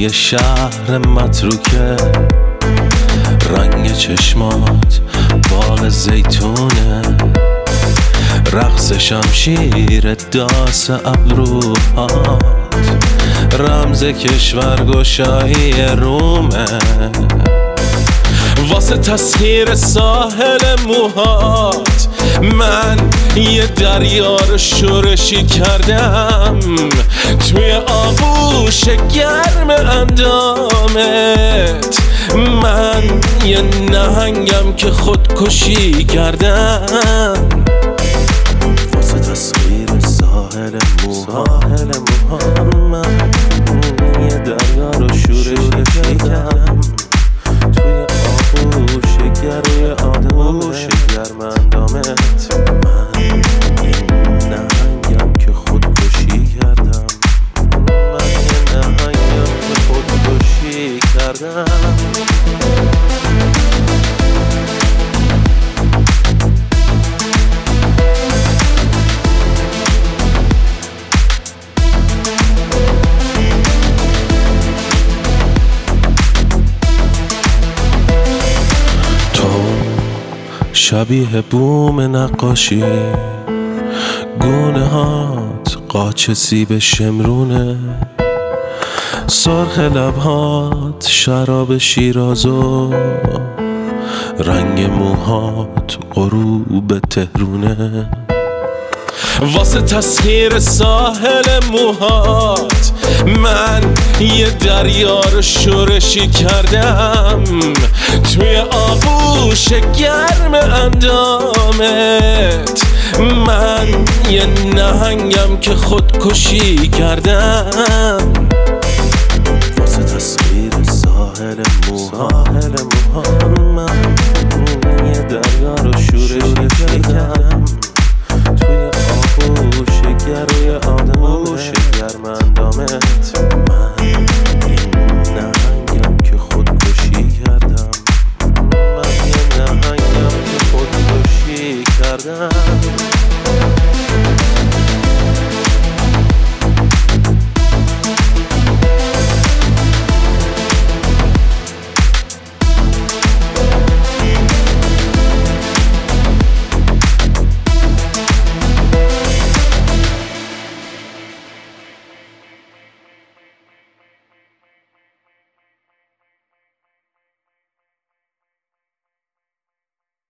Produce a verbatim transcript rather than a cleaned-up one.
یه شهر متروکه، رنگ چشمات باغ زیتونه، رقص شمشیر داس ابروهات، رمز کشور گشایی رومه، واسه تسخیر ساحل موهات من یه دریا رو شورشی کردم، توی آغوش گرم اندامت من یه نهنگم که خودکشی کردم، واسه تسخیر ساحل موهات من یه دریا رو شورشی کردم، توی آغوش گروی آغوش گرم اندامت من یه نهنگم که خودکشی کردم، من یه نهنگم که خودکشی کردم. شبیه بوم نقاشی، گونه هات قاچ سیب شمرونه، سرخ لبهات شراب شیرازو، رنگ موهات غروب تهرونه، واسه تسخیر ساحل موهات من یه دریا رو شورشی کردم، توی آغوش گرم اندامت من یه نهنگم که خودکشی کردم، واسه تسخیر ساحل موهات